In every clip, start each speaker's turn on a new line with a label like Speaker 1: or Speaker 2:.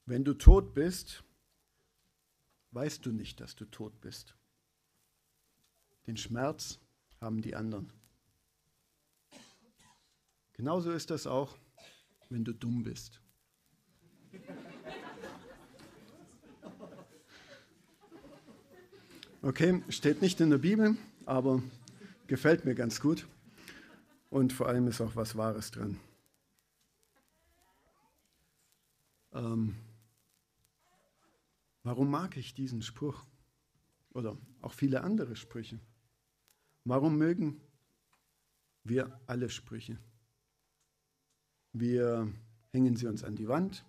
Speaker 1: Wenn du tot bist, weißt du nicht, dass du tot bist. Den Schmerz haben die anderen. Genauso ist das auch, wenn du dumm bist. Okay, steht nicht in der Bibel, aber gefällt mir ganz gut. Und vor allem ist auch was Wahres dran. Warum mag ich diesen Spruch? Oder auch viele andere Sprüche. Warum mögen wir alle Sprüche? Wir hängen sie uns an die Wand.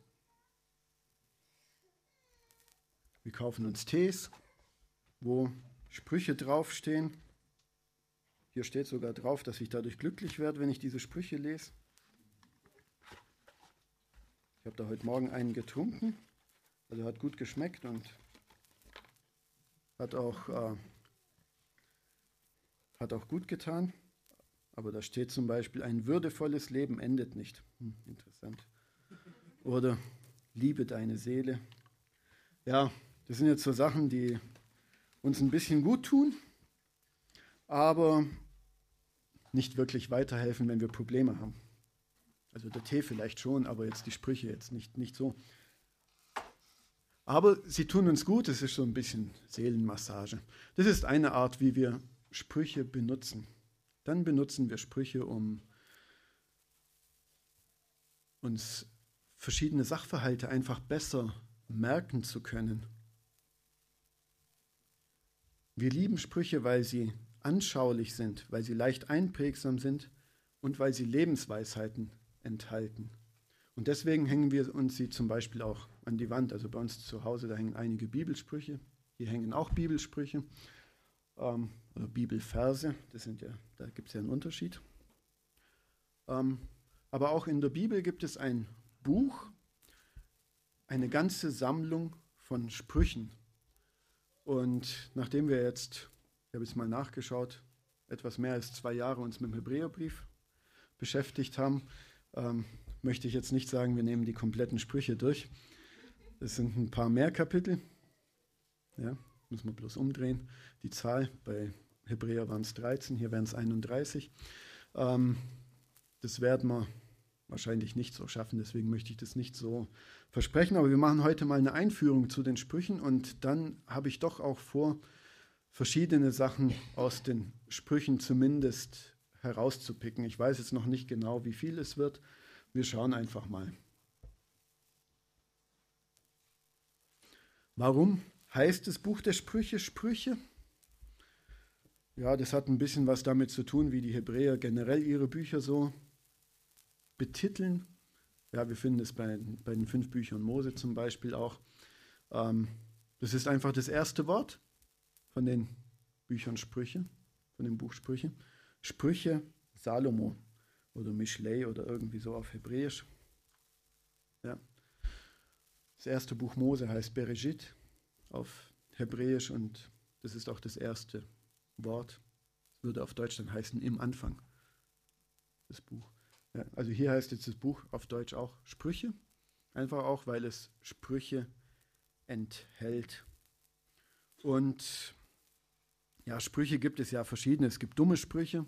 Speaker 1: Wir kaufen uns Tees, wo Sprüche draufstehen. Hier steht sogar drauf, dass ich dadurch glücklich werde, wenn ich diese Sprüche lese. Ich habe da heute Morgen einen getrunken. Also hat gut geschmeckt und hat auch gut getan. Aber da steht zum Beispiel, ein würdevolles Leben endet nicht. Interessant. Oder liebe deine Seele. Ja, das sind jetzt so Sachen, die uns ein bisschen gut tun, aber nicht wirklich weiterhelfen, wenn wir Probleme haben. Also der Tee vielleicht schon, aber jetzt die Sprüche jetzt nicht so. Aber sie tun uns gut, es ist so ein bisschen Seelenmassage. Das ist eine Art, wie wir Sprüche benutzen. Dann benutzen wir Sprüche, um uns verschiedene Sachverhalte einfach besser merken zu können. Wir lieben Sprüche, weil sie anschaulich sind, weil sie leicht einprägsam sind und weil sie Lebensweisheiten enthalten. Und deswegen hängen wir uns sie zum Beispiel auch an die Wand. Also bei uns zu Hause, da hängen einige Bibelsprüche. Hier hängen auch Bibelsprüche oder Bibelverse. Da gibt es ja einen Unterschied. Aber auch in der Bibel gibt es ein Buch, eine ganze Sammlung von Sprüchen. Und nachdem wir jetzt, ich habe jetzt mal nachgeschaut, etwas mehr als 2 Jahre uns mit dem Hebräerbrief beschäftigt haben, möchte ich jetzt nicht sagen, wir nehmen die kompletten Sprüche durch. Es sind ein paar mehr Kapitel. Ja, muss man bloß umdrehen. Die Zahl, bei Hebräer waren es 13, hier wären es 31. Das werden wir wahrscheinlich nicht so schaffen, deswegen möchte ich das nicht so versprechen. Aber wir machen heute mal eine Einführung zu den Sprüchen und dann habe ich doch auch vor, verschiedene Sachen aus den Sprüchen zumindest herauszupicken. Ich weiß jetzt noch nicht genau, wie viel es wird. Wir schauen einfach mal. Warum heißt das Buch der Sprüche Sprüche? Ja, das hat ein bisschen was damit zu tun, wie die Hebräer generell ihre Bücher so betiteln. Ja, wir finden es bei den 5 Büchern Mose zum Beispiel auch. Das ist einfach das erste Wort von den Büchern Sprüche, von dem Buch Sprüche. Sprüche Salomo oder Mishlei oder irgendwie so auf Hebräisch. Ja. Das erste Buch Mose heißt Bereshit auf Hebräisch und das ist auch das erste Wort. Das würde auf Deutsch dann heißen im Anfang, das Buch. Ja, also hier heißt jetzt das Buch auf Deutsch auch Sprüche, einfach auch, weil es Sprüche enthält. Und ja, Sprüche gibt es ja verschiedene. Es gibt dumme Sprüche.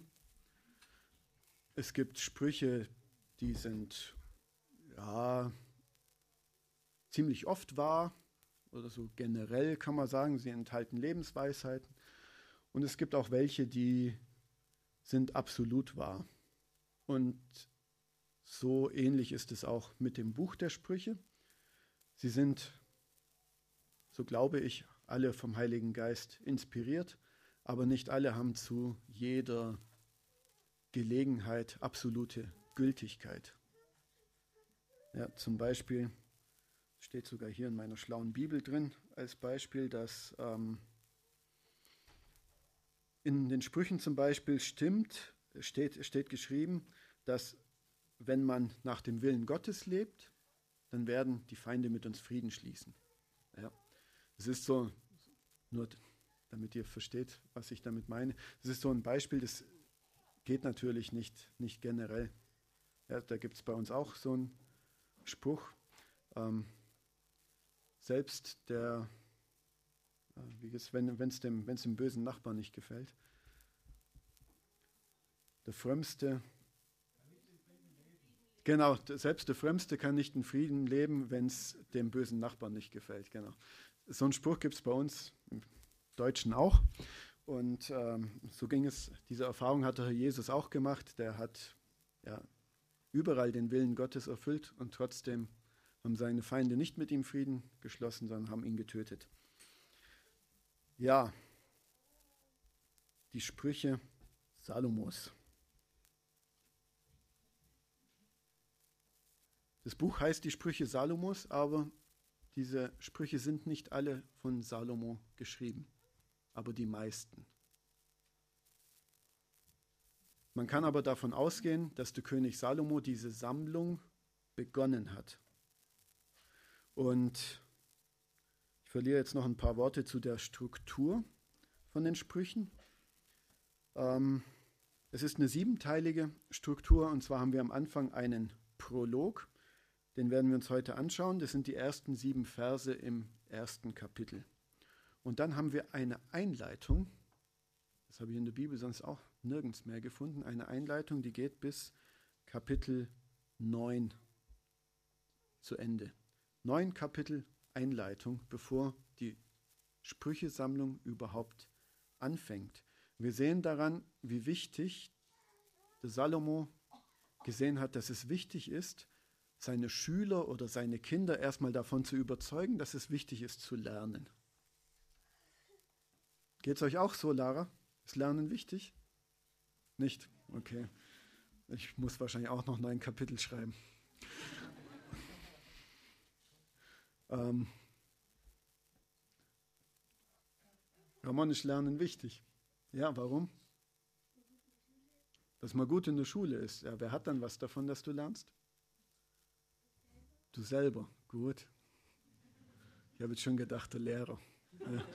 Speaker 1: Es gibt Sprüche, die sind ja ziemlich oft wahr oder so generell kann man sagen, sie enthalten Lebensweisheiten. Und es gibt auch welche, die sind absolut wahr. Und so ähnlich ist es auch mit dem Buch der Sprüche. Sie sind, so glaube ich, alle vom Heiligen Geist inspiriert, aber nicht alle haben zu jeder Gelegenheit absolute Gültigkeit. Ja, zum Beispiel steht sogar hier in meiner schlauen Bibel drin als Beispiel, dass in den Sprüchen zum Beispiel steht geschrieben, dass wenn man nach dem Willen Gottes lebt, dann werden die Feinde mit uns Frieden schließen. Ja. Es ist so, nur damit ihr versteht, was ich damit meine, es ist so ein Beispiel, das geht natürlich nicht generell. Ja, da gibt es bei uns auch so einen Spruch, selbst wenn es dem bösen Nachbarn nicht gefällt. Der Frömmste, genau, selbst der Frömmste kann nicht in Frieden leben, wenn es dem bösen Nachbarn nicht gefällt. Genau. So einen Spruch gibt es bei uns im Deutschen auch. Und so ging es, diese Erfahrung hat der Herr Jesus auch gemacht. Der hat überall den Willen Gottes erfüllt und trotzdem haben seine Feinde nicht mit ihm Frieden geschlossen, sondern haben ihn getötet. Ja, die Sprüche Salomos. Das Buch heißt die Sprüche Salomos, aber diese Sprüche sind nicht alle von Salomo geschrieben, aber die meisten. Man kann aber davon ausgehen, dass der König Salomo diese Sammlung begonnen hat. Und ich verliere jetzt noch ein paar Worte zu der Struktur von den Sprüchen. Es ist eine 7-teilige Struktur, und zwar haben wir am Anfang einen Prolog. Den werden wir uns heute anschauen. Das sind die ersten 7 Verse im ersten Kapitel. Und dann haben wir eine Einleitung. Das habe ich in der Bibel sonst auch nirgends mehr gefunden. Eine Einleitung, die geht bis Kapitel 9 zu Ende. 9 Kapitel Einleitung, bevor die Sprüchesammlung überhaupt anfängt. Wir sehen daran, wie wichtig der Salomo gesehen hat, dass es wichtig ist, seine Schüler oder seine Kinder erstmal davon zu überzeugen, dass es wichtig ist zu lernen. Geht es euch auch so, Lara? Ist Lernen wichtig? Nicht? Okay. Ich muss wahrscheinlich auch noch 9 Kapitel schreiben. Ramon, ist Lernen wichtig? Ja, warum? Dass man gut in der Schule ist. Ja, wer hat dann was davon, dass du lernst? Du selber. Gut. Ich habe jetzt schon gedacht, der Lehrer. Ja.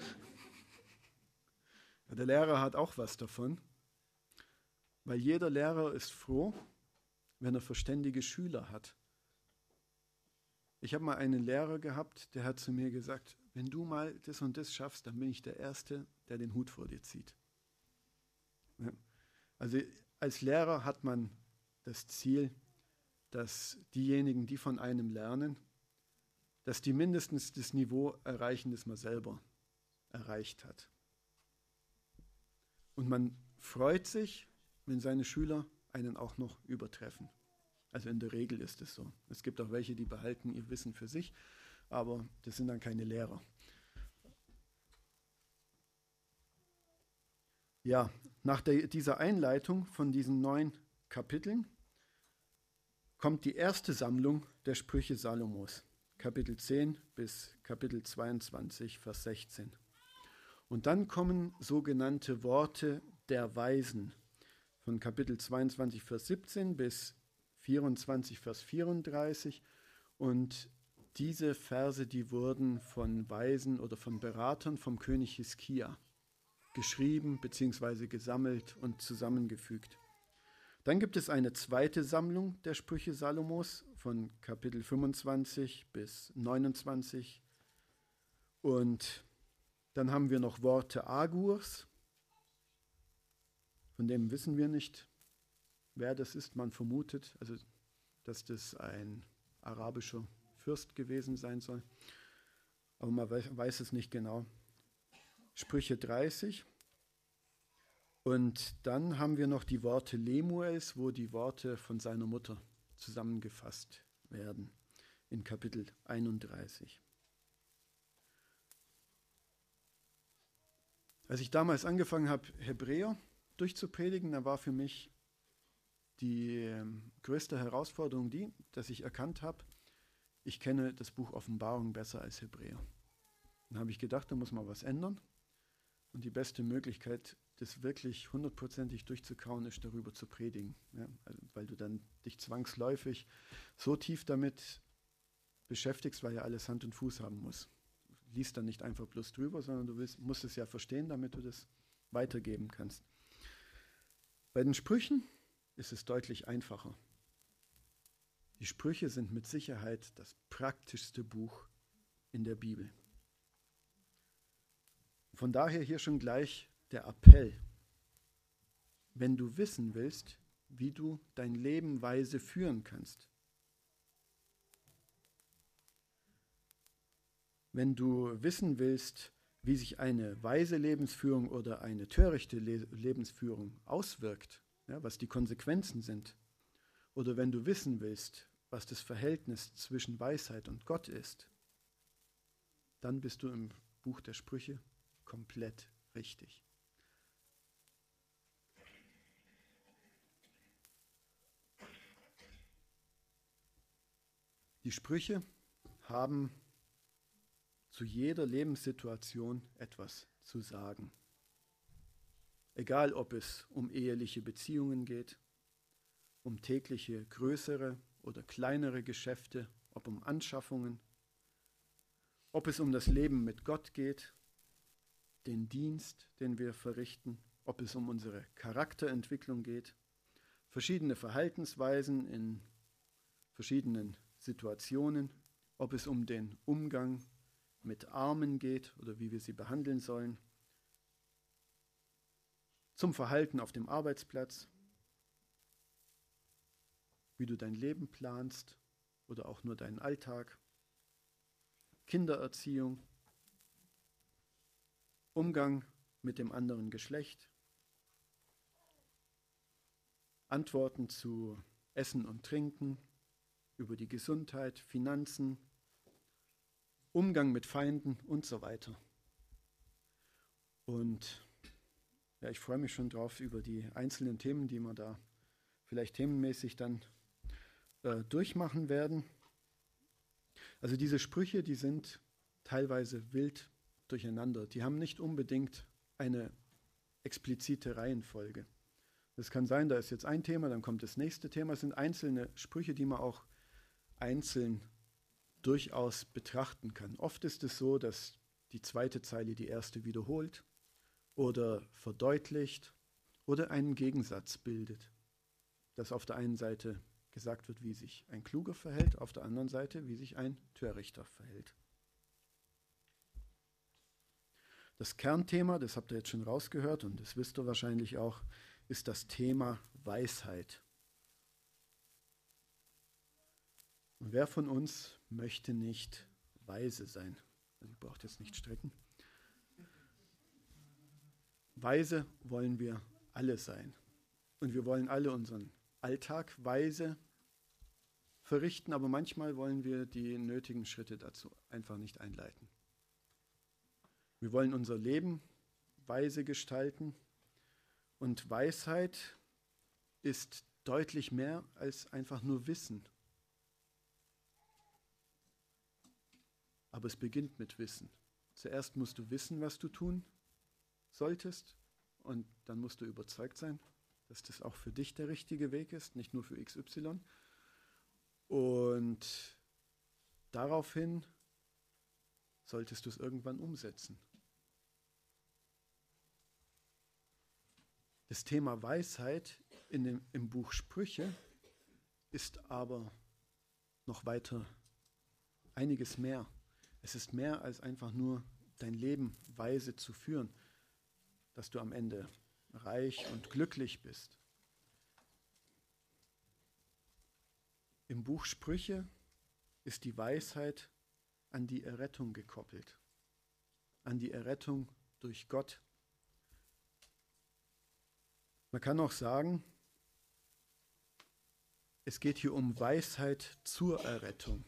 Speaker 1: Ja, der Lehrer hat auch was davon, weil jeder Lehrer ist froh, wenn er verständige Schüler hat. Ich habe mal einen Lehrer gehabt, der hat zu mir gesagt, wenn du mal das und das schaffst, dann bin ich der Erste, der den Hut vor dir zieht. Ja. Also als Lehrer hat man das Ziel, dass diejenigen, die von einem lernen, dass die mindestens das Niveau erreichen, das man selber erreicht hat. Und man freut sich, wenn seine Schüler einen auch noch übertreffen. Also in der Regel ist es so. Es gibt auch welche, die behalten ihr Wissen für sich, aber das sind dann keine Lehrer. Ja, nach dieser Einleitung von diesen 9 Kapiteln kommt die erste Sammlung der Sprüche Salomos, Kapitel 10 bis Kapitel 22, Vers 16. Und dann kommen sogenannte Worte der Weisen von Kapitel 22, Vers 17 bis 24, Vers 34. Und diese Verse, die wurden von Weisen oder von Beratern vom König Hiskia geschrieben bzw. gesammelt und zusammengefügt. Dann gibt es eine zweite Sammlung der Sprüche Salomos von Kapitel 25 bis 29. Und dann haben wir noch Worte Agurs, von dem wissen wir nicht, wer das ist. Man vermutet, also, dass das ein arabischer Fürst gewesen sein soll, aber man weiß es nicht genau. Sprüche 30. Und dann haben wir noch die Worte Lemuels, wo die Worte von seiner Mutter zusammengefasst werden, in Kapitel 31. Als ich damals angefangen habe, Hebräer durchzupredigen, da war für mich die größte Herausforderung die, dass ich erkannt habe, ich kenne das Buch Offenbarung besser als Hebräer. Dann habe ich gedacht, da muss man was ändern. Und die beste Möglichkeit, das wirklich 100%ig durchzukauen, ist darüber zu predigen. Ja, also, weil du dann dich zwangsläufig so tief damit beschäftigst, weil ja alles Hand und Fuß haben muss. Du liest dann nicht einfach bloß drüber, sondern du musst es ja verstehen, damit du das weitergeben kannst. Bei den Sprüchen ist es deutlich einfacher. Die Sprüche sind mit Sicherheit das praktischste Buch in der Bibel. Von daher hier schon gleich der Appell. Wenn du wissen willst, wie du dein Leben weise führen kannst, wenn du wissen willst, wie sich eine weise Lebensführung oder eine törichte Lebensführung auswirkt, ja, was die Konsequenzen sind, oder wenn du wissen willst, was das Verhältnis zwischen Weisheit und Gott ist, dann bist du im Buch der Sprüche komplett richtig. Die Sprüche haben zu jeder Lebenssituation etwas zu sagen. Egal, ob es um eheliche Beziehungen geht, um tägliche größere oder kleinere Geschäfte, ob um Anschaffungen, ob es um das Leben mit Gott geht, den Dienst, den wir verrichten, ob es um unsere Charakterentwicklung geht, verschiedene Verhaltensweisen in verschiedenen Situationen, ob es um den Umgang mit Armen geht oder wie wir sie behandeln sollen, zum Verhalten auf dem Arbeitsplatz, wie du dein Leben planst oder auch nur deinen Alltag, Kindererziehung, Umgang mit dem anderen Geschlecht, Antworten zu Essen und Trinken, über die Gesundheit, Finanzen, Umgang mit Feinden und so weiter. Und ja, ich freue mich schon drauf über die einzelnen Themen, die wir da vielleicht themenmäßig dann durchmachen werden. Also diese Sprüche, die sind teilweise wild durcheinander. Die haben nicht unbedingt eine explizite Reihenfolge. Es kann sein, da ist jetzt ein Thema, dann kommt das nächste Thema. Es sind einzelne Sprüche, die man auch einzeln durchaus betrachten kann. Oft ist es so, dass die zweite Zeile die erste wiederholt oder verdeutlicht oder einen Gegensatz bildet. Dass auf der einen Seite gesagt wird, wie sich ein Kluger verhält, auf der anderen Seite, wie sich ein Törichter verhält. Das Kernthema, das habt ihr jetzt schon rausgehört und das wisst ihr wahrscheinlich auch, ist das Thema Weisheit. Und wer von uns möchte nicht weise sein? Also ihr braucht jetzt nicht strecken. Weise wollen wir alle sein. Und wir wollen alle unseren Alltag weise verrichten, aber manchmal wollen wir die nötigen Schritte dazu einfach nicht einleiten. Wir wollen unser Leben weise gestalten und Weisheit ist deutlich mehr als einfach nur Wissen. Aber es beginnt mit Wissen. Zuerst musst du wissen, was du tun solltest und dann musst du überzeugt sein, dass das auch für dich der richtige Weg ist, nicht nur für XY. Und daraufhin solltest du es irgendwann umsetzen. Das Thema Weisheit im Buch Sprüche ist aber noch weiter einiges mehr. Es ist mehr als einfach nur dein Leben weise zu führen, dass du am Ende reich und glücklich bist. Im Buch Sprüche ist die Weisheit an die Errettung gekoppelt, an die Errettung durch Gott. Man kann auch sagen, es geht hier um Weisheit zur Errettung.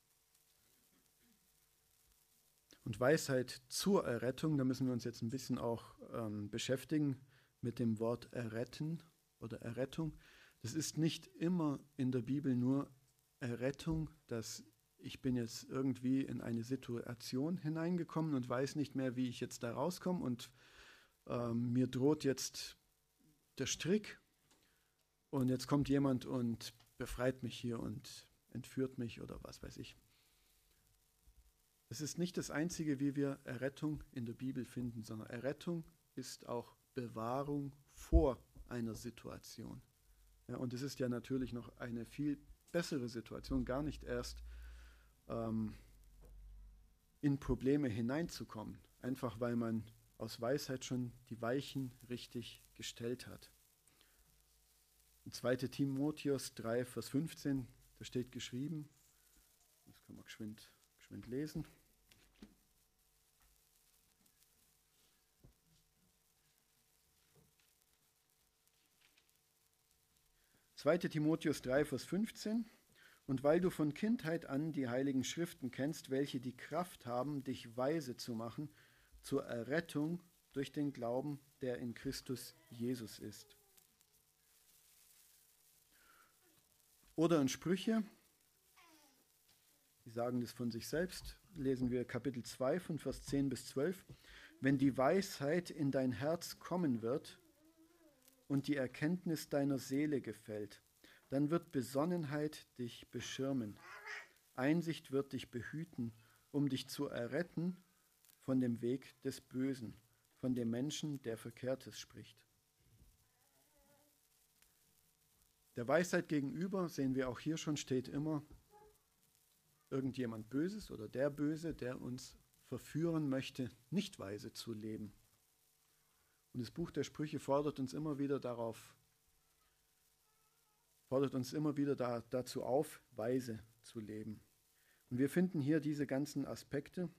Speaker 1: Und Weisheit zur Errettung, da müssen wir uns jetzt ein bisschen auch beschäftigen mit dem Wort erretten oder Errettung. Das ist nicht immer in der Bibel nur Errettung, dass ich bin jetzt irgendwie in eine Situation hineingekommen und weiß nicht mehr, wie ich jetzt da rauskomme und mir droht jetzt der Strick und jetzt kommt jemand und befreit mich hier und entführt mich oder was weiß ich. Es ist nicht das Einzige, wie wir Errettung in der Bibel finden, sondern Errettung ist auch Bewahrung vor einer Situation. Ja, und es ist ja natürlich noch eine viel bessere Situation, gar nicht erst in Probleme hineinzukommen, einfach weil man aus Weisheit schon die Weichen richtig gestellt hat. In 2. Timotheus 3, Vers 15, da steht geschrieben, das können wir geschwind lesen. 2. Timotheus 3, Vers 15. Und weil du von Kindheit an die heiligen Schriften kennst, welche die Kraft haben, dich weise zu machen zur Errettung durch den Glauben, der in Christus Jesus ist. Oder in Sprüche, die sagen das von sich selbst, lesen wir Kapitel 2 von Vers 10 bis 12. Wenn die Weisheit in dein Herz kommen wird und die Erkenntnis deiner Seele gefällt, dann wird Besonnenheit dich beschirmen. Einsicht wird dich behüten, um dich zu erretten von dem Weg des Bösen, von dem Menschen, der Verkehrtes spricht. Der Weisheit gegenüber, sehen wir auch hier schon, steht immer irgendjemand Böses oder der Böse, der uns verführen möchte, nicht weise zu leben. Und das Buch der Sprüche fordert uns immer wieder dazu auf, weise zu leben. Und wir finden hier diese ganzen Aspekte.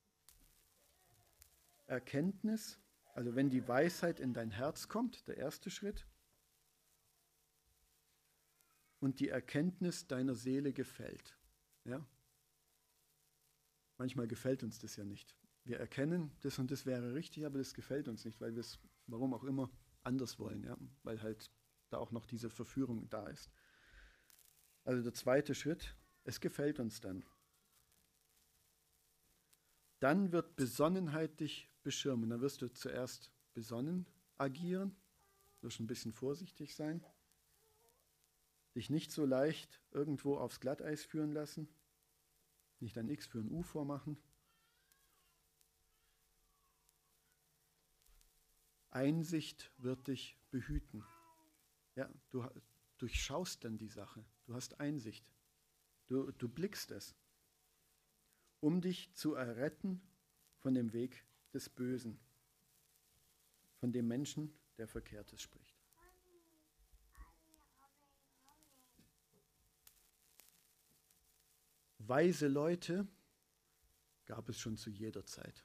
Speaker 1: Erkenntnis, also wenn die Weisheit in dein Herz kommt, der erste Schritt. Und die Erkenntnis deiner Seele gefällt. Ja? Manchmal gefällt uns das ja nicht. Wir erkennen, das und das wäre richtig, aber das gefällt uns nicht, weil wir es, warum auch immer, anders wollen. Ja? Weil halt da auch noch diese Verführung da ist. Also der zweite Schritt, es gefällt uns dann. Dann wird Besonnenheit dich beschirmen. Dann wirst du zuerst besonnen agieren, wirst ein bisschen vorsichtig sein, dich nicht so leicht irgendwo aufs Glatteis führen lassen, nicht ein X für ein U vormachen. Einsicht wird dich behüten. Ja, du durchschaust dann die Sache. Du hast Einsicht. Du blickst es, um dich zu erretten von dem Weg des Bösen, von dem Menschen, der Verkehrtes spricht. Weise Leute gab es schon zu jeder Zeit.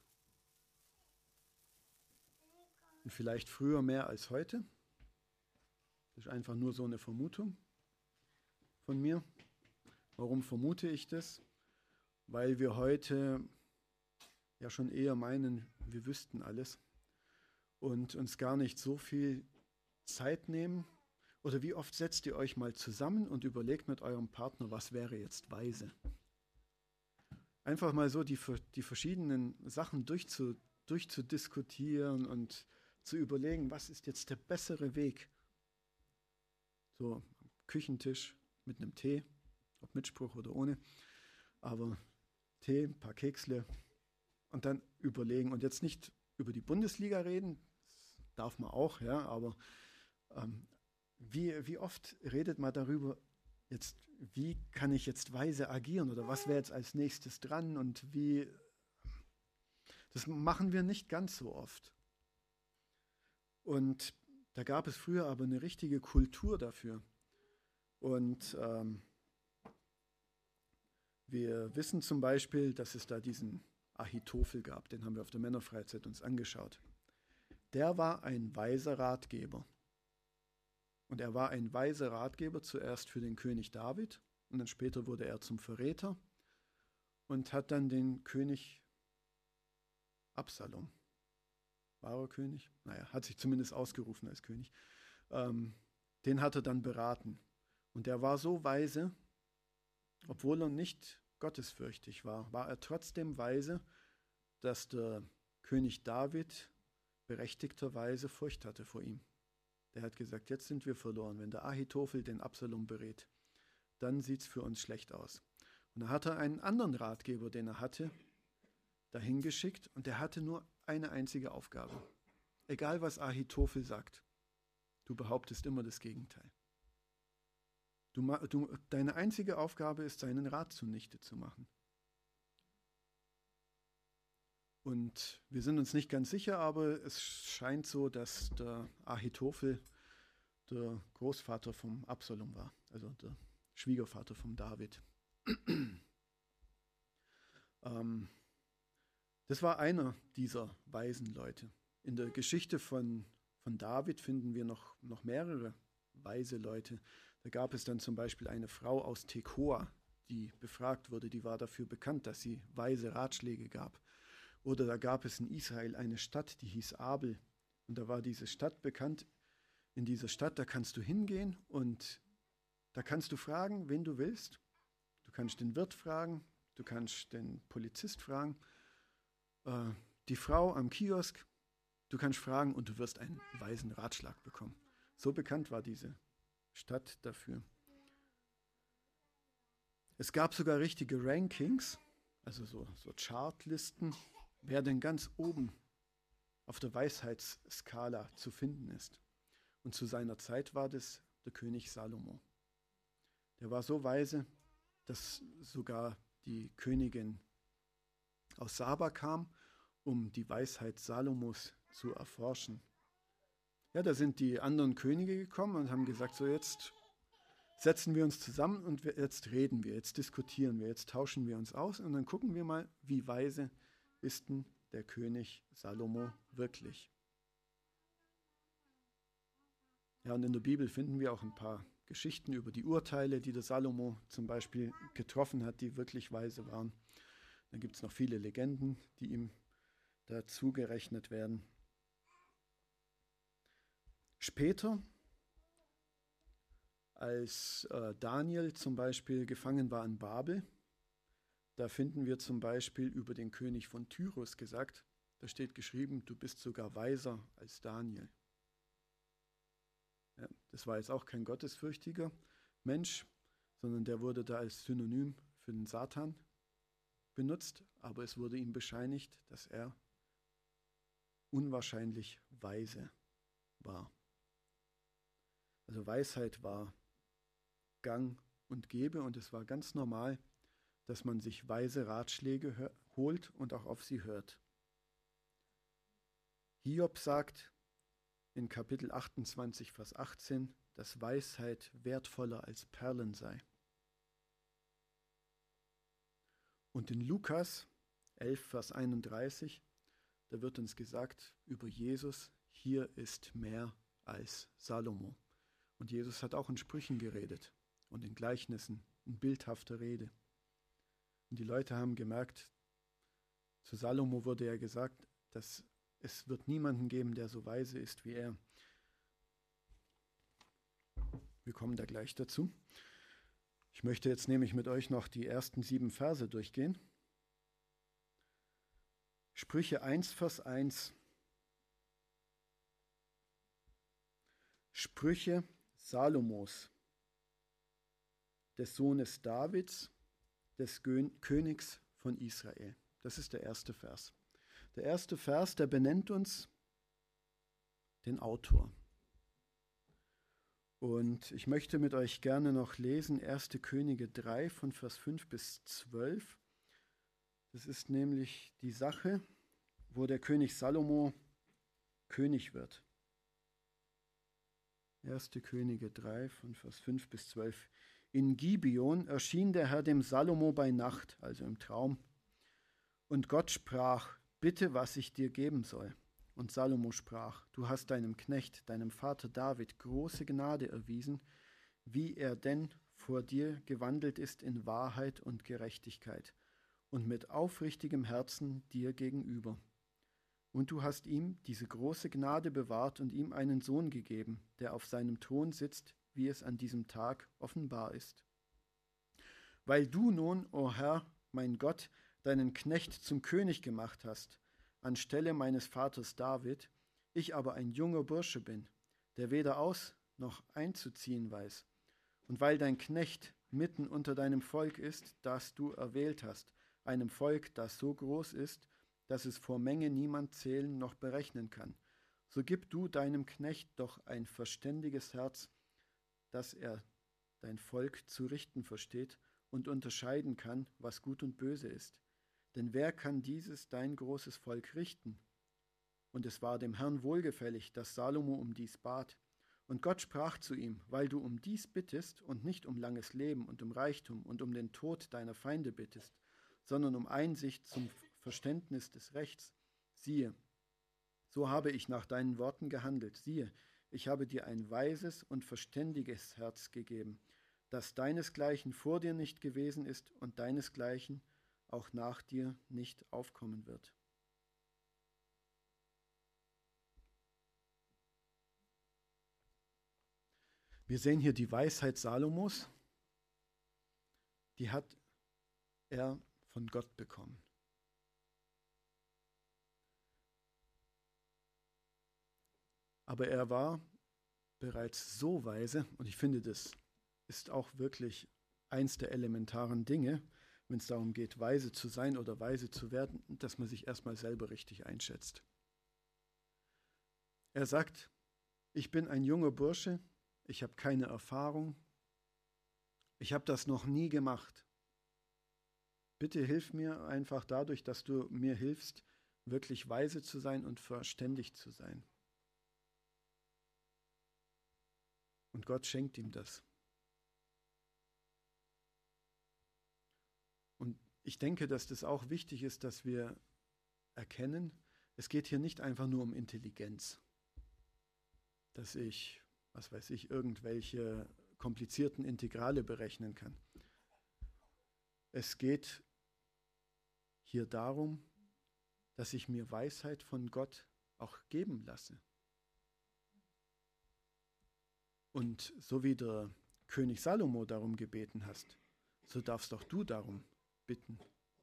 Speaker 1: Und vielleicht früher mehr als heute. Das ist einfach nur so eine Vermutung von mir. Warum vermute ich das? Weil wir heute ja schon eher meinen, wir wüssten alles und uns gar nicht so viel Zeit nehmen. Oder wie oft setzt ihr euch mal zusammen und überlegt mit eurem Partner, was wäre jetzt weise? Einfach mal so die verschiedenen Sachen durchzudiskutieren und zu überlegen, was ist jetzt der bessere Weg? So am Küchentisch mit einem Tee, ob mit Spruch oder ohne, aber Tee, ein paar Keksle und dann überlegen und jetzt nicht über die Bundesliga reden, das darf man auch, ja, aber wie oft redet man darüber, jetzt, wie kann ich jetzt weise agieren oder was wäre jetzt als nächstes dran und wie, das machen wir nicht ganz so oft. Und da gab es früher aber eine richtige Kultur dafür. Und wir wissen zum Beispiel, dass es da diesen Ahitophel gab, den haben wir auf der Männerfreizeit uns angeschaut. Der war ein weiser Ratgeber. Und er war ein weiser Ratgeber zuerst für den König David und dann später wurde er zum Verräter und hat dann den König Absalom, war er König? Naja, hat sich zumindest ausgerufen als König. Den hat er dann beraten. Und der war so weise, obwohl er nicht gottesfürchtig war, war er trotzdem weise, dass der König David berechtigterweise Furcht hatte vor ihm. Der hat gesagt, jetzt sind wir verloren. Wenn der Ahitophel den Absalom berät, dann sieht es für uns schlecht aus. Und da hat er einen anderen Ratgeber, den er hatte, dahin geschickt und der hatte nur eine einzige Aufgabe. Egal, was Ahitophel sagt, du behauptest immer das Gegenteil. Deine einzige Aufgabe ist, seinen Rat zunichte zu machen. Und wir sind uns nicht ganz sicher, aber es scheint so, dass der Ahitophel der Großvater vom Absalom war, also der Schwiegervater von David. Das war einer dieser weisen Leute. In der Geschichte von David finden wir noch mehrere weise Leute. Da gab es dann zum Beispiel eine Frau aus Tekoa, die befragt wurde, die war dafür bekannt, dass sie weise Ratschläge gab. Oder da gab es in Israel eine Stadt, die hieß Abel. Und da war diese Stadt bekannt. In dieser Stadt, da kannst du hingehen und da kannst du fragen, wen du willst. Du kannst den Wirt fragen, du kannst den Polizist fragen, die Frau am Kiosk. Du kannst fragen und du wirst einen weisen Ratschlag bekommen. So bekannt war diese Stadt dafür. Es gab sogar richtige Rankings, also so Chartlisten, wer denn ganz oben auf der Weisheitsskala zu finden ist. Und zu seiner Zeit war das der König Salomo. Der war so weise, dass sogar die Königin aus Saba kam, um die Weisheit Salomos zu erforschen. Ja, da sind die anderen Könige gekommen und haben gesagt, so jetzt setzen wir uns zusammen und jetzt reden wir, jetzt diskutieren wir, jetzt tauschen wir uns aus und dann gucken wir mal, wie weise ist denn der König Salomo wirklich. Ja, und in der Bibel finden wir auch ein paar Geschichten über die Urteile, die der Salomo zum Beispiel getroffen hat, die wirklich weise waren. Dann gibt es noch viele Legenden, die ihm dazu gerechnet werden. Später, als Daniel zum Beispiel gefangen war in Babel, da finden wir zum Beispiel über den König von Tyrus gesagt, da steht geschrieben, du bist sogar weiser als Daniel. Ja, das war jetzt auch kein gottesfürchtiger Mensch, sondern der wurde da als Synonym für den Satan benutzt, aber es wurde ihm bescheinigt, dass er unwahrscheinlich weise war. Also Weisheit war gang und gäbe und es war ganz normal, dass man sich weise Ratschläge holt und auch auf sie hört. Hiob sagt in Kapitel 28, Vers 18, dass Weisheit wertvoller als Perlen sei. Und in Lukas 11, Vers 31, da wird uns gesagt über Jesus, hier ist mehr als Salomo. Und Jesus hat auch in Sprüchen geredet und in Gleichnissen, in bildhafter Rede. Und die Leute haben gemerkt, zu Salomo wurde ja gesagt, dass es wird niemanden geben, der so weise ist wie er. Wir kommen da gleich dazu. Ich möchte jetzt nämlich mit euch noch die ersten 7 Verse durchgehen. Sprüche 1, Vers 1. Sprüche Salomos, des Sohnes Davids, des Königs von Israel. Das ist der erste Vers. Der erste Vers, der benennt uns den Autor. Und ich möchte mit euch gerne noch lesen 1. Könige 3 von Vers 5 bis 12. Das ist nämlich die Sache, wo der König Salomo König wird. 1. Könige 3 von Vers 5 bis 12. In Gibeon erschien der Herr dem Salomo bei Nacht, also im Traum. Und Gott sprach, bitte, was ich dir geben soll. Und Salomo sprach, du hast deinem Knecht, deinem Vater David, große Gnade erwiesen, wie er denn vor dir gewandelt ist in Wahrheit und Gerechtigkeit und mit aufrichtigem Herzen dir gegenüber. Und du hast ihm diese große Gnade bewahrt und ihm einen Sohn gegeben, der auf seinem Thron sitzt, wie es an diesem Tag offenbar ist. Weil du nun, o Herr, mein Gott, deinen Knecht zum König gemacht hast, anstelle meines Vaters David, ich aber ein junger Bursche bin, der weder aus noch einzuziehen weiß, und weil dein Knecht mitten unter deinem Volk ist, das du erwählt hast, einem Volk, das so groß ist, dass es vor Menge niemand zählen noch berechnen kann, so gib du deinem Knecht doch ein verständiges Herz, dass er dein Volk zu richten versteht und unterscheiden kann, was gut und böse ist. Denn wer kann dieses dein großes Volk richten? Und es war dem Herrn wohlgefällig, dass Salomo um dies bat. Und Gott sprach zu ihm, weil du um dies bittest und nicht um langes Leben und um Reichtum und um den Tod deiner Feinde bittest, sondern um Einsicht zum Verständnis des Rechts, siehe, so habe ich nach deinen Worten gehandelt. Siehe, ich habe dir ein weises und verständiges Herz gegeben, das deinesgleichen vor dir nicht gewesen ist und deinesgleichen auch nach dir nicht aufkommen wird. Wir sehen hier die Weisheit Salomos, die hat er von Gott bekommen. Aber er war bereits so weise, und ich finde, das ist auch wirklich eins der elementaren Dinge, wenn es darum geht, weise zu sein oder weise zu werden, dass man sich erstmal selber richtig einschätzt. Er sagt, ich bin ein junger Bursche, ich habe keine Erfahrung, ich habe das noch nie gemacht. Bitte hilf mir einfach dadurch, dass du mir hilfst, wirklich weise zu sein und verständig zu sein. Und Gott schenkt ihm das. Und ich denke, dass das auch wichtig ist, dass wir erkennen, es geht hier nicht einfach nur um Intelligenz, dass ich, was weiß ich, irgendwelche komplizierten Integrale berechnen kann. Es geht hier darum, dass ich mir Weisheit von Gott auch geben lasse. Und so wie der König Salomo darum gebeten hast, so darfst auch du darum bitten.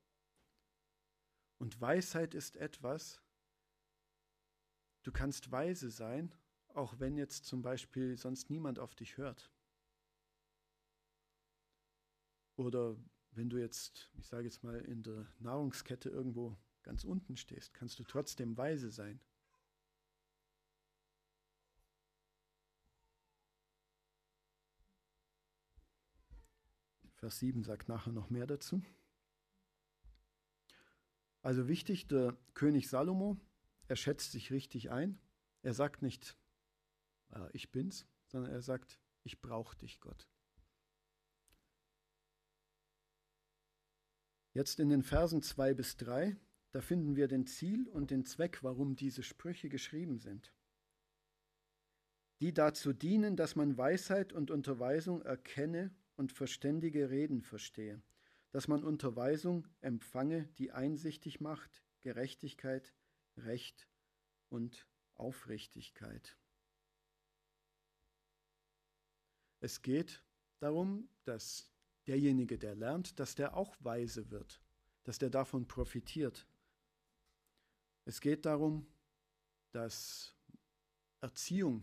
Speaker 1: Und Weisheit ist etwas, du kannst weise sein, auch wenn jetzt zum Beispiel sonst niemand auf dich hört. Oder wenn du jetzt, ich sage jetzt mal, in der Nahrungskette irgendwo ganz unten stehst, kannst du trotzdem weise sein. Vers 7 sagt nachher noch mehr dazu. Also wichtig, der König Salomo, er schätzt sich richtig ein. Er sagt nicht, ich bin's, sondern er sagt, ich brauche dich, Gott. Jetzt in den Versen 2 bis 3, da finden wir den Ziel und den Zweck, warum diese Sprüche geschrieben sind. Die dazu dienen, dass man Weisheit und Unterweisung erkenne und verständige Reden verstehe, dass man Unterweisung empfange, die einsichtig macht, Gerechtigkeit, Recht und Aufrichtigkeit. Es geht darum, dass derjenige, der lernt, dass der auch weise wird, dass der davon profitiert. Es geht darum, dass Erziehung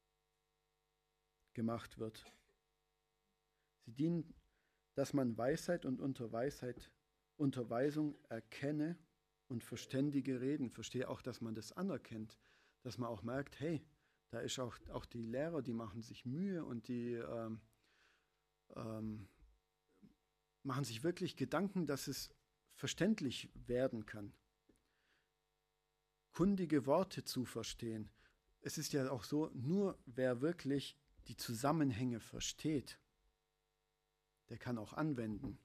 Speaker 1: gemacht wird. Sie dienen, dass man Weisheit und Unterweisung erkenne und verständige Reden verstehe, auch dass man das anerkennt, dass man auch merkt, hey, da ist auch die Lehrer, die machen sich Mühe und die machen sich wirklich Gedanken, dass es verständlich werden kann. Kundige Worte zu verstehen. Es ist ja auch so, nur wer wirklich die Zusammenhänge versteht, der kann auch anwenden.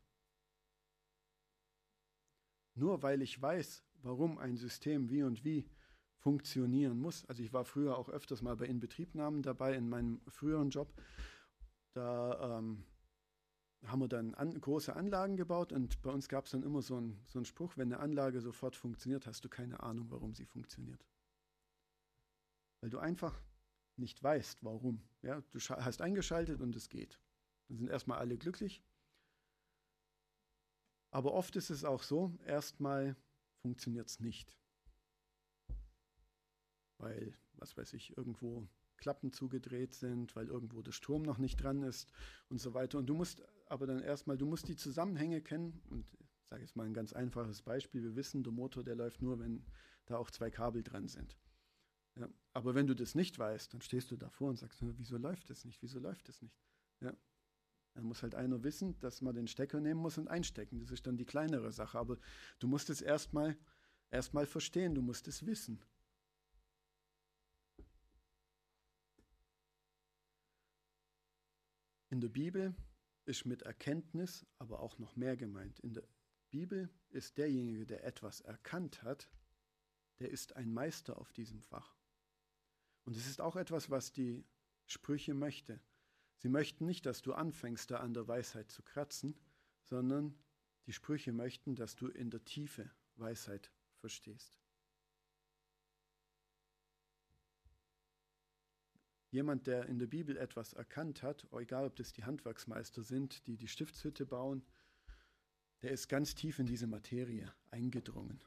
Speaker 1: Nur weil ich weiß, warum ein System wie und wie funktionieren muss. Also ich war früher auch öfters mal bei Inbetriebnahmen dabei in meinem früheren Job. Da haben wir dann große Anlagen gebaut und bei uns gab es dann immer so einen Spruch, wenn eine Anlage sofort funktioniert, hast du keine Ahnung, warum sie funktioniert. Weil du einfach nicht weißt, warum. Ja, du hast eingeschaltet und es geht. Dann sind erstmal alle glücklich. Aber oft ist es auch so, erstmal funktioniert es nicht. Weil, was weiß ich, irgendwo Klappen zugedreht sind, weil irgendwo der Strom noch nicht dran ist und so weiter. Und du musst aber dann erstmal, du musst die Zusammenhänge kennen. Und ich sage jetzt mal ein ganz einfaches Beispiel. Wir wissen, der Motor, der läuft nur, wenn da auch 2 Kabel dran sind. Ja, aber wenn du das nicht weißt, dann stehst du davor und sagst, wieso läuft das nicht? Wieso läuft das nicht? Ja. Dann muss halt einer wissen, dass man den Stecker nehmen muss und einstecken. Das ist dann die kleinere Sache. Aber du musst es erstmal verstehen, du musst es wissen. In der Bibel ist mit Erkenntnis aber auch noch mehr gemeint. In der Bibel ist derjenige, der etwas erkannt hat, der ist ein Meister auf diesem Fach. Und es ist auch etwas, was die Sprüche möchte. Sie möchten nicht, dass du anfängst, da an der Weisheit zu kratzen, sondern die Sprüche möchten, dass du in der Tiefe Weisheit verstehst. Jemand, der in der Bibel etwas erkannt hat, egal ob das die Handwerksmeister sind, die die Stiftshütte bauen, der ist ganz tief in diese Materie eingedrungen.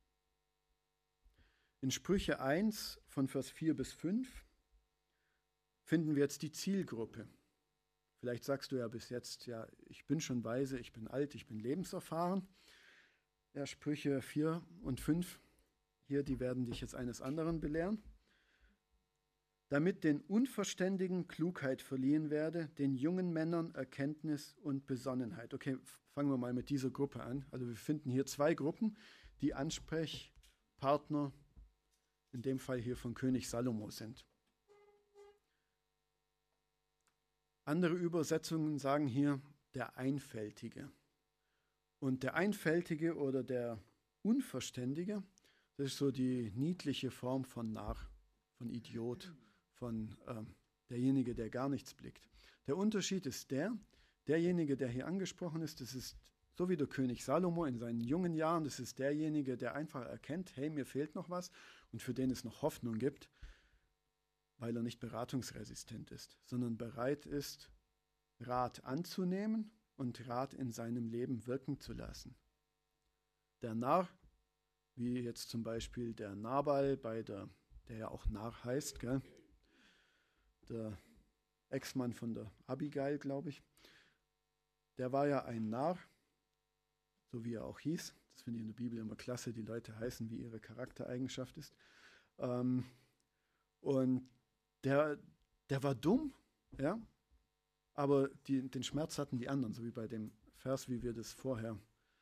Speaker 1: In Sprüche 1 von Vers 4 bis 5 finden wir jetzt die Zielgruppe. Vielleicht sagst du ja bis jetzt, ja, ich bin schon weise, ich bin alt, ich bin lebenserfahren. Ja, Sprüche 4 und 5, hier, die werden dich jetzt eines anderen belehren. Damit den Unverständigen Klugheit verliehen werde, den jungen Männern Erkenntnis und Besonnenheit. Okay, fangen wir mal mit dieser Gruppe an. Also wir finden hier zwei Gruppen, die Ansprechpartner, in dem Fall hier von König Salomo sind. Andere Übersetzungen sagen hier der Einfältige. Und der Einfältige oder der Unverständige, das ist so die niedliche Form von Narr, von Idiot, von derjenige, der gar nichts blickt. Der Unterschied ist derjenige, der hier angesprochen ist, das ist so wie der König Salomo in seinen jungen Jahren, das ist derjenige, der einfach erkennt, hey, mir fehlt noch was und für den es noch Hoffnung gibt, weil er nicht beratungsresistent ist, sondern bereit ist, Rat anzunehmen und Rat in seinem Leben wirken zu lassen. Der Narr, wie jetzt zum Beispiel der Nabal, der ja auch Narr heißt, gell? Der Ex-Mann von der Abigail, glaube ich, der war ja ein Narr, so wie er auch hieß. Das finde ich in der Bibel immer klasse, die Leute heißen, wie ihre Charaktereigenschaft ist. Und der war dumm, ja, aber den Schmerz hatten die anderen, so wie bei dem Vers, wie wir das vorher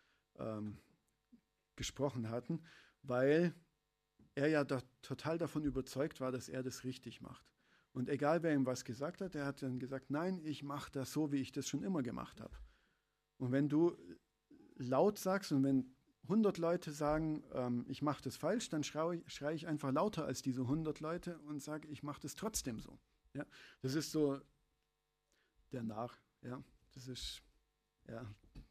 Speaker 1: gesprochen hatten, weil er ja total davon überzeugt war, dass er das richtig macht. Und egal, wer ihm was gesagt hat, er hat dann gesagt, nein, ich mache das so, wie ich das schon immer gemacht habe. Und wenn du laut sagst und wenn 100 Leute sagen, ich mache das falsch, dann schreie ich einfach lauter als diese 100 Leute und sage, ich mache das trotzdem so. Ja? Das ist so der Narr. Ja? Das ist, ja,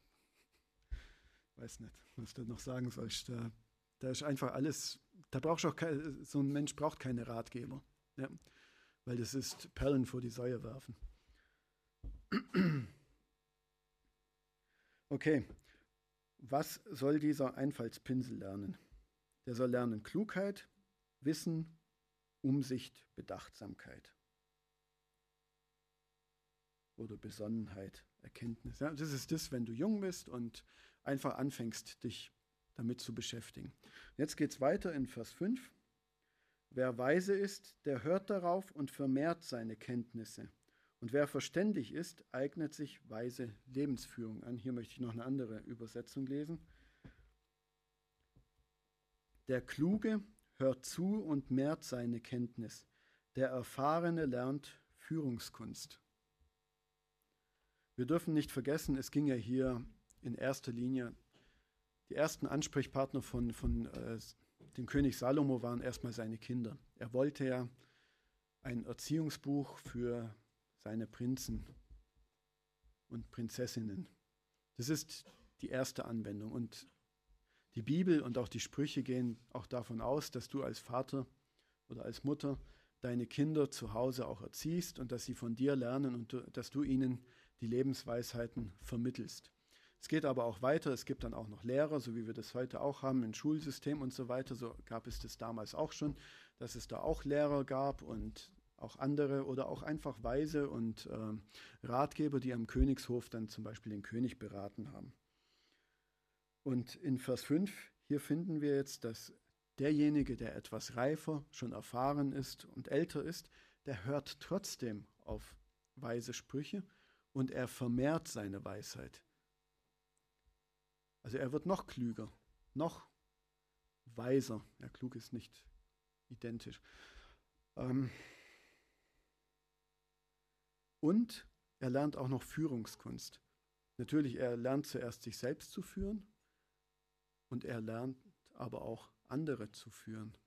Speaker 1: weiß nicht, was du noch sagen sollst. Da ist einfach alles, da brauchst du auch so ein Mensch braucht keine Ratgeber. Ja? Weil das ist Perlen vor die Säue werfen. Okay, was soll dieser Einfallspinsel lernen? Der soll lernen Klugheit, Wissen, Umsicht, Bedachtsamkeit. Oder Besonnenheit, Erkenntnis. Ja, das ist das, wenn du jung bist und einfach anfängst, dich damit zu beschäftigen. Jetzt geht es weiter in Vers 5. Wer weise ist, der hört darauf und vermehrt seine Kenntnisse. Und wer verständig ist, eignet sich weise Lebensführung an. Hier möchte ich noch eine andere Übersetzung lesen. Der Kluge hört zu und mehrt seine Kenntnis. Der Erfahrene lernt Führungskunst. Wir dürfen nicht vergessen, es ging ja hier in erster Linie, die ersten Ansprechpartner von dem König Salomo waren erstmal seine Kinder. Er wollte ja ein Erziehungsbuch für seine Prinzen und Prinzessinnen. Das ist die erste Anwendung. Und die Bibel und auch die Sprüche gehen auch davon aus, dass du als Vater oder als Mutter deine Kinder zu Hause auch erziehst und dass sie von dir lernen und dass du ihnen die Lebensweisheiten vermittelst. Es geht aber auch weiter, es gibt dann auch noch Lehrer, so wie wir das heute auch haben, im Schulsystem und so weiter. So gab es das damals auch schon, dass es da auch Lehrer gab und auch andere oder auch einfach Weise und Ratgeber, die am Königshof dann zum Beispiel den König beraten haben. Und in Vers 5, hier finden wir jetzt, dass derjenige, der etwas reifer, schon erfahren ist und älter ist, der hört trotzdem auf weise Sprüche und er vermehrt seine Weisheit. Also er wird noch klüger, noch weiser. Ja, klug ist nicht identisch. Und er lernt auch noch Führungskunst. Natürlich, er lernt zuerst sich selbst zu führen und er lernt aber auch andere zu führen.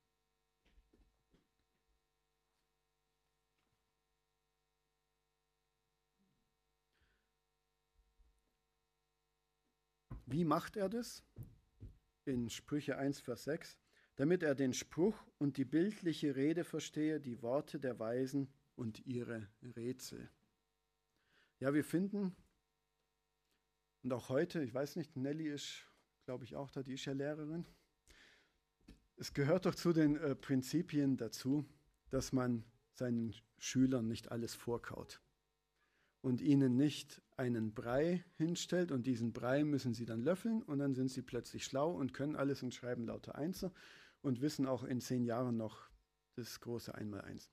Speaker 1: Wie macht er das? In Sprüche 1, Vers 6. Damit er den Spruch und die bildliche Rede verstehe, die Worte der Weisen und ihre Rätsel. Ja, wir finden, und auch heute, ich weiß nicht, Nelly ist, glaube ich, auch da, die ist ja Lehrerin. Es gehört doch zu den Prinzipien dazu, dass man seinen Schülern nicht alles vorkaut und ihnen nicht einen Brei hinstellt und diesen Brei müssen sie dann löffeln und dann sind sie plötzlich schlau und können alles und schreiben lauter Einser und wissen auch in 10 Jahren noch das große Einmaleins.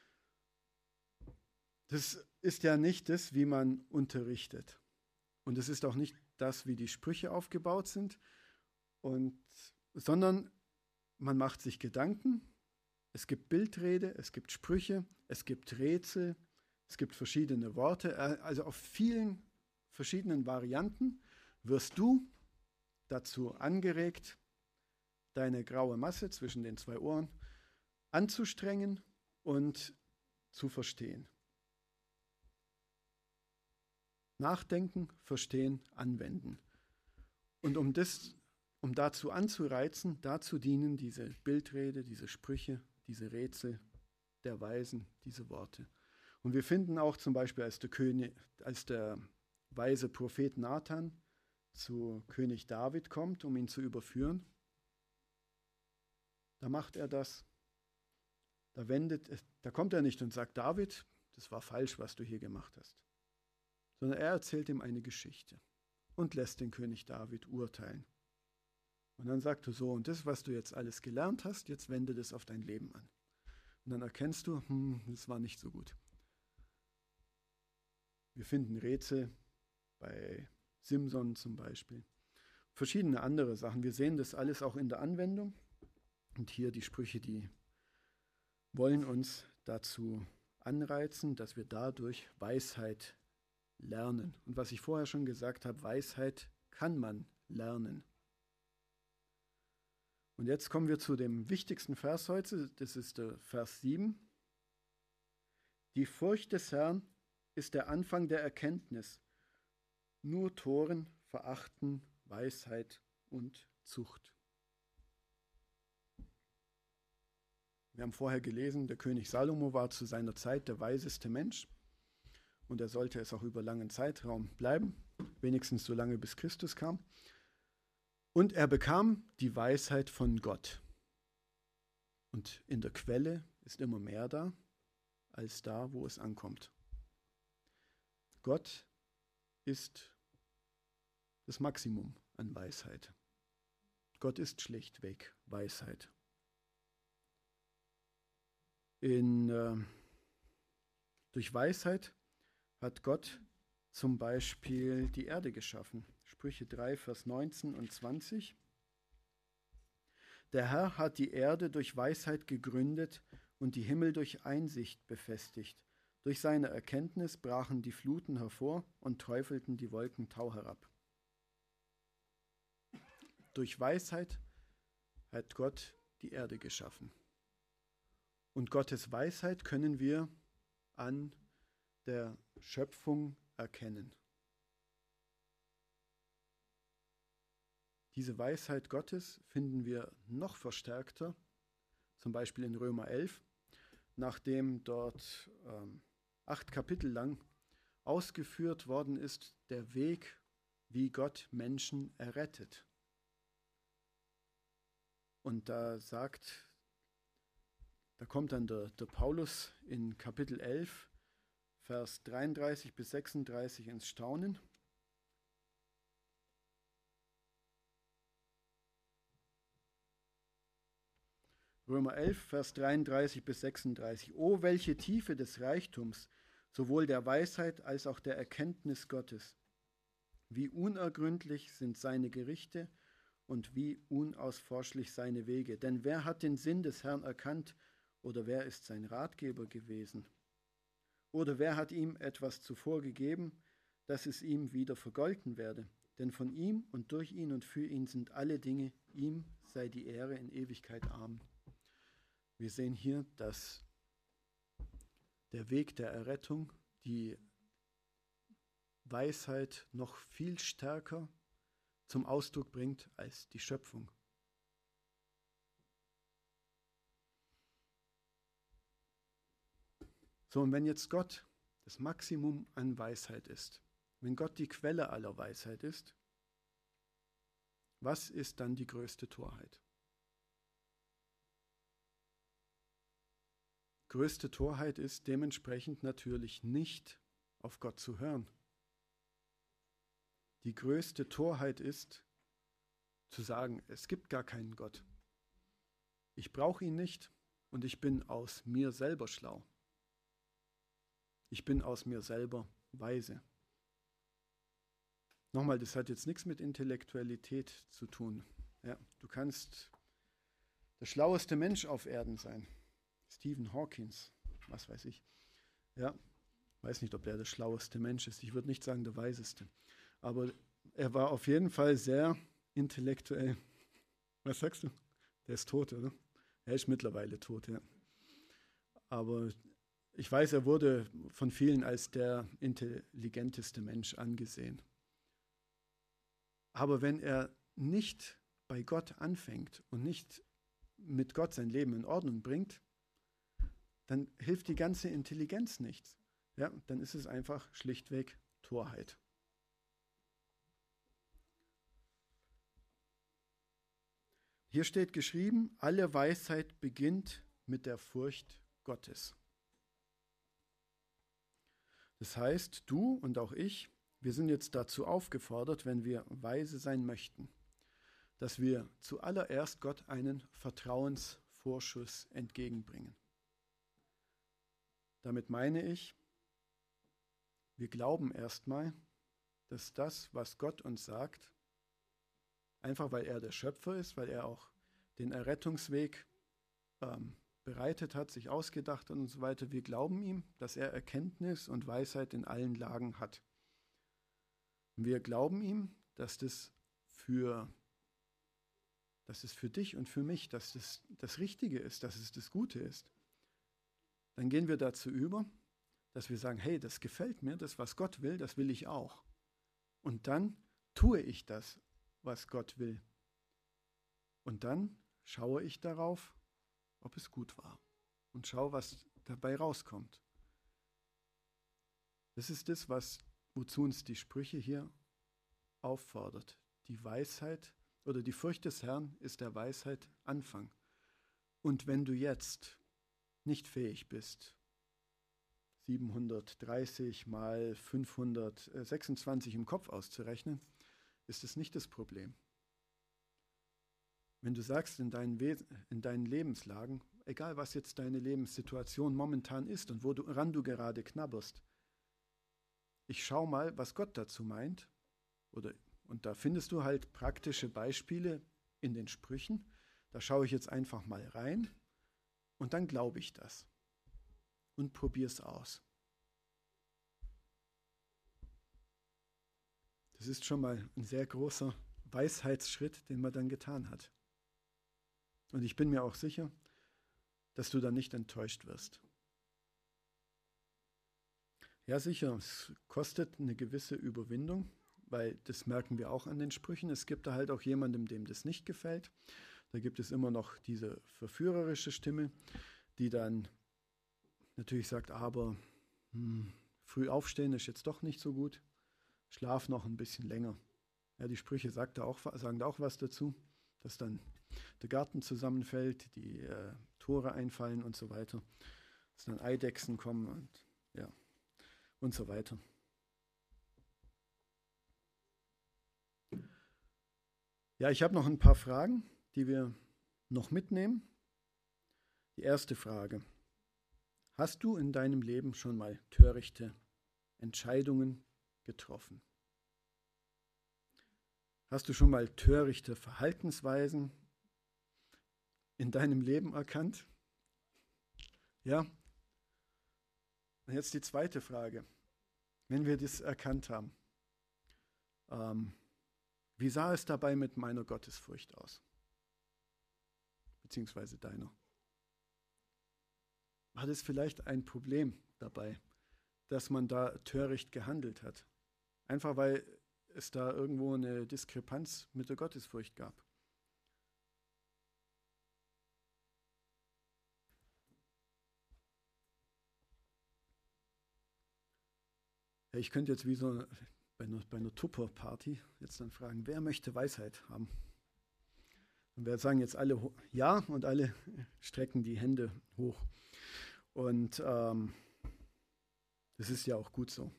Speaker 1: Das ist ja nicht das, wie man unterrichtet. Und es ist auch nicht das, wie die Sprüche aufgebaut sind, sondern man macht sich Gedanken, es gibt Bildrede, es gibt Sprüche, es gibt Rätsel, es gibt verschiedene Worte. Also auf vielen verschiedenen Varianten wirst du dazu angeregt, deine graue Masse zwischen den 2 Ohren anzustrengen und zu verstehen. Nachdenken, verstehen, anwenden. Und um dazu anzureizen, dazu dienen diese Bildrede, diese Sprüche, diese Rätsel der Weisen, diese Worte. Und wir finden auch zum Beispiel, als der weise Prophet Nathan zu König David kommt, um ihn zu überführen, da macht er das. Da kommt er nicht und sagt, David, das war falsch, was du hier gemacht hast, sondern er erzählt ihm eine Geschichte und lässt den König David urteilen. Und dann sagt er so, und das, was du jetzt alles gelernt hast, jetzt wende das auf dein Leben an. Und dann erkennst du, das war nicht so gut. Wir finden Rätsel bei Simson zum Beispiel. Verschiedene andere Sachen. Wir sehen das alles auch in der Anwendung. Und hier die Sprüche, die wollen uns dazu anreizen, dass wir dadurch Weisheit lernen. Und was ich vorher schon gesagt habe, Weisheit kann man lernen. Und jetzt kommen wir zu dem wichtigsten Vers heute, das ist der Vers 7. Die Furcht des Herrn ist der Anfang der Erkenntnis. Nur Toren verachten Weisheit und Zucht. Wir haben vorher gelesen, der König Salomo war zu seiner Zeit der weiseste Mensch und er sollte es auch über langen Zeitraum bleiben, wenigstens so lange bis Christus kam. Und er bekam die Weisheit von Gott. Und in der Quelle ist immer mehr da, als da, wo es ankommt. Gott ist das Maximum an Weisheit. Gott ist schlichtweg Weisheit. Durch Weisheit hat Gott zum Beispiel die Erde geschaffen. Sprüche 3, Vers 19 und 20. Der Herr hat die Erde durch Weisheit gegründet und die Himmel durch Einsicht befestigt. Durch seine Erkenntnis brachen die Fluten hervor und träufelten die Wolken Tau herab. Durch Weisheit hat Gott die Erde geschaffen. Und Gottes Weisheit können wir an der Schöpfung erkennen. Diese Weisheit Gottes finden wir noch verstärkter, zum Beispiel in Römer 11, nachdem dort 8 Kapitel lang ausgeführt worden ist, der Weg, wie Gott Menschen errettet. Und da kommt dann der Paulus in Kapitel 11, Vers 33 bis 36 ins Staunen. Römer 11, Vers 33 bis 36. O, welche Tiefe des Reichtums, sowohl der Weisheit als auch der Erkenntnis Gottes. Wie unergründlich sind seine Gerichte und wie unausforschlich seine Wege. Denn wer hat den Sinn des Herrn erkannt oder wer ist sein Ratgeber gewesen? Oder wer hat ihm etwas zuvor gegeben, dass es ihm wieder vergolten werde? Denn von ihm und durch ihn und für ihn sind alle Dinge, ihm sei die Ehre in Ewigkeit. Amen. Wir sehen hier, dass der Weg der Errettung, die Weisheit noch viel stärker zum Ausdruck bringt als die Schöpfung. So, und wenn jetzt Gott das Maximum an Weisheit ist, wenn Gott die Quelle aller Weisheit ist, was ist dann die größte Torheit? Größte Torheit ist dementsprechend natürlich nicht auf Gott zu hören. Die größte Torheit ist zu sagen, es gibt gar keinen Gott. Ich brauche ihn nicht und ich bin aus mir selber schlau. Ich bin aus mir selber weise. Nochmal, das hat jetzt nichts mit Intellektualität zu tun. Ja, du kannst der schlaueste Mensch auf Erden sein. Stephen Hawking, was weiß ich. Ja, weiß nicht, ob der schlaueste Mensch ist. Ich würde nicht sagen der weiseste. Aber er war auf jeden Fall sehr intellektuell. Was sagst du? Der ist tot, oder? Er ist mittlerweile tot, ja. Aber ich weiß, er wurde von vielen als der intelligenteste Mensch angesehen. Aber wenn er nicht bei Gott anfängt und nicht mit Gott sein Leben in Ordnung bringt, dann hilft die ganze Intelligenz nichts. Ja, dann ist es einfach schlichtweg Torheit. Hier steht geschrieben, alle Weisheit beginnt mit der Furcht Gottes. Das heißt, du und auch ich, wir sind jetzt dazu aufgefordert, wenn wir weise sein möchten, dass wir zuallererst Gott einen Vertrauensvorschuss entgegenbringen. Damit meine ich, wir glauben erstmal, dass das, was Gott uns sagt, einfach weil er der Schöpfer ist, weil er auch den Errettungsweg bereitet hat, sich ausgedacht hat und so weiter, wir glauben ihm, dass er Erkenntnis und Weisheit in allen Lagen hat. Wir glauben ihm, dass es für dich und für mich, dass das Richtige ist, dass es das Gute ist. Dann gehen wir dazu über, dass wir sagen, hey, das gefällt mir, das, was Gott will, das will ich auch. Und dann tue ich das, was Gott will. Und dann schaue ich darauf, ob es gut war. Und schaue, was dabei rauskommt. Das ist das, wozu uns die Sprüche hier auffordert. Die Weisheit oder die Furcht des Herrn ist der Weisheit Anfang. Und wenn du jetzt nicht fähig bist, 730 mal 526 im Kopf auszurechnen, ist es nicht das Problem. Wenn du sagst in deinen Lebenslagen, egal was jetzt deine Lebenssituation momentan ist und woran du gerade knabberst, ich schau mal, was Gott dazu meint, und da findest du halt praktische Beispiele in den Sprüchen, da schaue ich jetzt einfach mal rein und dann glaube ich das und probiere es aus. Das ist schon mal ein sehr großer Weisheitsschritt, den man dann getan hat. Und ich bin mir auch sicher, dass du dann nicht enttäuscht wirst. Ja, sicher, es kostet eine gewisse Überwindung, weil das merken wir auch an den Sprüchen. Es gibt da halt auch jemandem, dem das nicht gefällt. Da gibt es immer noch diese verführerische Stimme, die dann natürlich sagt, aber früh aufstehen ist jetzt doch nicht so gut. Schlaf noch ein bisschen länger. Ja, die Sprüche sagen da auch was dazu, dass dann der Garten zusammenfällt, die Tore einfallen und so weiter, dass dann Eidechsen kommen und so weiter. Ja, ich habe noch ein paar Fragen, die wir noch mitnehmen. Die erste Frage: Hast du in deinem Leben schon mal törichte Entscheidungen getroffen? Hast du schon mal törichte Verhaltensweisen in deinem Leben erkannt? Ja? Und jetzt die zweite Frage. Wenn wir das erkannt haben, wie sah es dabei mit meiner Gottesfurcht aus? Beziehungsweise deiner. War das vielleicht ein Problem dabei, dass man da töricht gehandelt hat? Einfach weil es da irgendwo eine Diskrepanz mit der Gottesfurcht gab. Ja, ich könnte jetzt wie so bei einer Tupper-Party jetzt dann fragen, wer möchte Weisheit haben? Und wir sagen jetzt alle ja und alle strecken die Hände hoch. Und das ist ja auch gut so.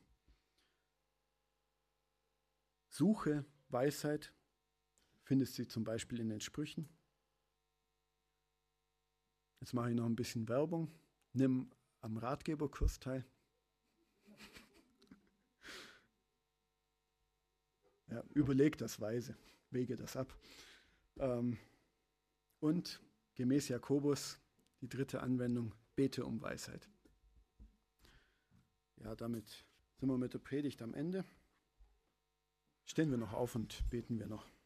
Speaker 1: Suche Weisheit, findest sie zum Beispiel in den Sprüchen. Jetzt mache ich noch ein bisschen Werbung. Nimm am Ratgeberkurs teil. Ja, überleg das weise, wege das ab. Und gemäß Jakobus, die dritte Anwendung, bete um Weisheit. Ja, damit sind wir mit der Predigt am Ende. Stehen wir noch auf und beten wir noch.